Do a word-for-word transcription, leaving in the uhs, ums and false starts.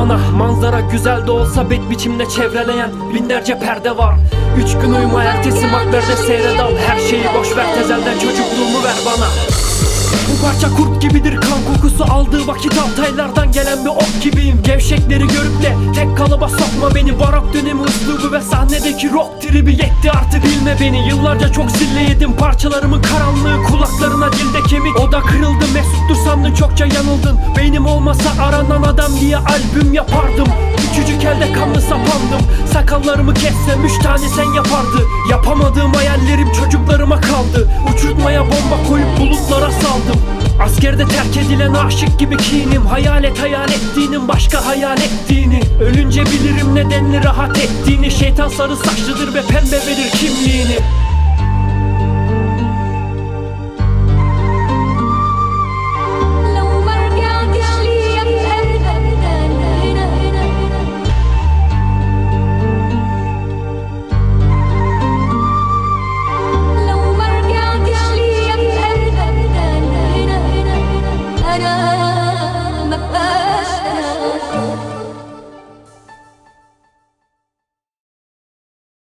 bana. Manzara güzel de olsa bet biçimde çevreleyen binlerce perde var. Üç gün uyuma ertesi makberde seyredal. Her şeyi boş ver, tezelden çocukluğumu ver bana. Bu parça kurt gibidir, kan kokusu aldığı vakit Altaylardan gelen bir ok gibiyim. Gevşekleri görüp de tek kalıba sokma beni. Barok dönemi üslubu ve sahnedeki rock tribi yetti artık, bilme beni. Yıllarca çok sille yedim parçalarımın karanlığı, kulaklarına dilde kemik. O da kırıldı, mesuttur sandın, çokça yanıldın. Beynim olmasa aranan adam diye albüm yapardım. Küçücük elde kanlı sapandım. Sakallarımı kessem üç tane sen yapardı. Yapamadığım hayallerim çocuklarıma kaldı. Uçurtmaya bomba koyup bulutlara saldım. Askerde terk edilen aşık gibi kinim. Hayalet hayal ettiğinin başka hayal ettiğini. Ölünce bilirim nedenli rahat ettiğini. Şeytan sarı saçlıdır ve pembe verir kimliğini. أنا